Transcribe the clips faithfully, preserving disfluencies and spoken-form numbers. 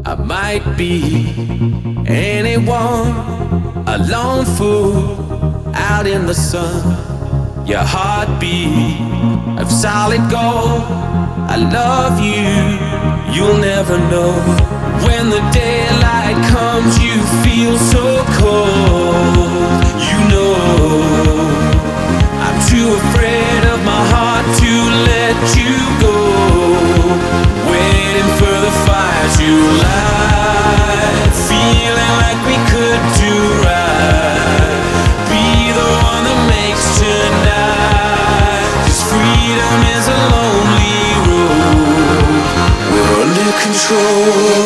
I might be anyone, a lone fool out in the sun. Your heartbeat of solid gold. I love you, you'll never know. When the daylight comes, you feel so cold. You know I'm too afraid of my heart to let you go. Waiting for the fire to light, feeling like we could do right. Be the one that makes tonight. 'Cause freedom is a lonely road. We're under control.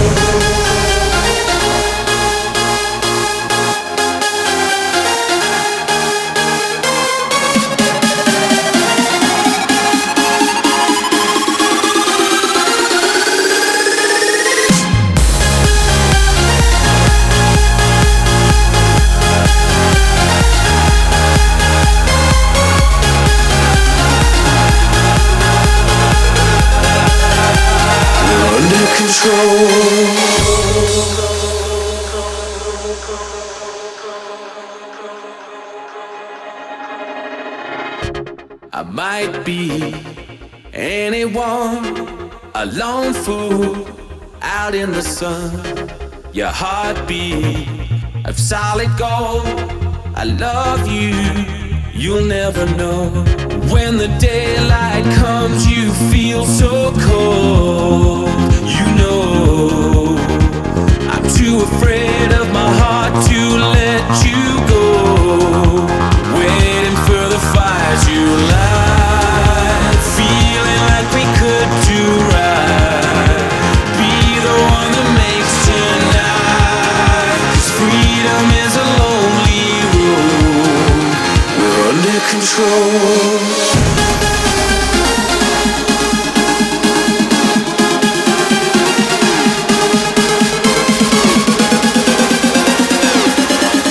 I might be anyone, a lone fool out in the sun. Your heartbeat of solid gold. I love you, you'll never know. When the daylight comes, you feel so cold. You know I'm too afraid of my heart to let you go. Waiting for the fire to light, feeling like we could do right. Be the one that makes tonight. 'Cause freedom is a lonely road. We're under control.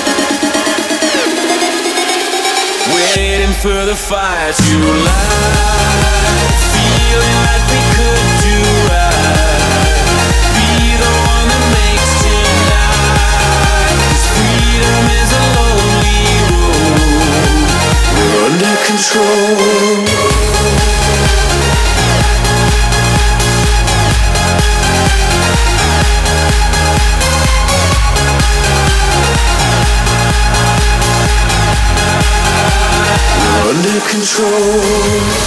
For the fire to light.